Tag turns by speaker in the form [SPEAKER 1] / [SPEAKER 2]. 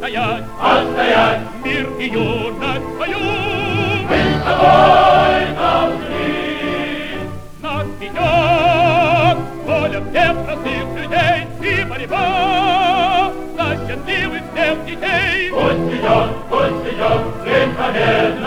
[SPEAKER 1] отстоять,
[SPEAKER 2] отстоять
[SPEAKER 1] мир и юность свою.
[SPEAKER 2] мы с тобой должны.
[SPEAKER 1] Нас ведет воля всех простых людей и борьба за счастливых всех детей.
[SPEAKER 2] Пусть идет, жизнь победна.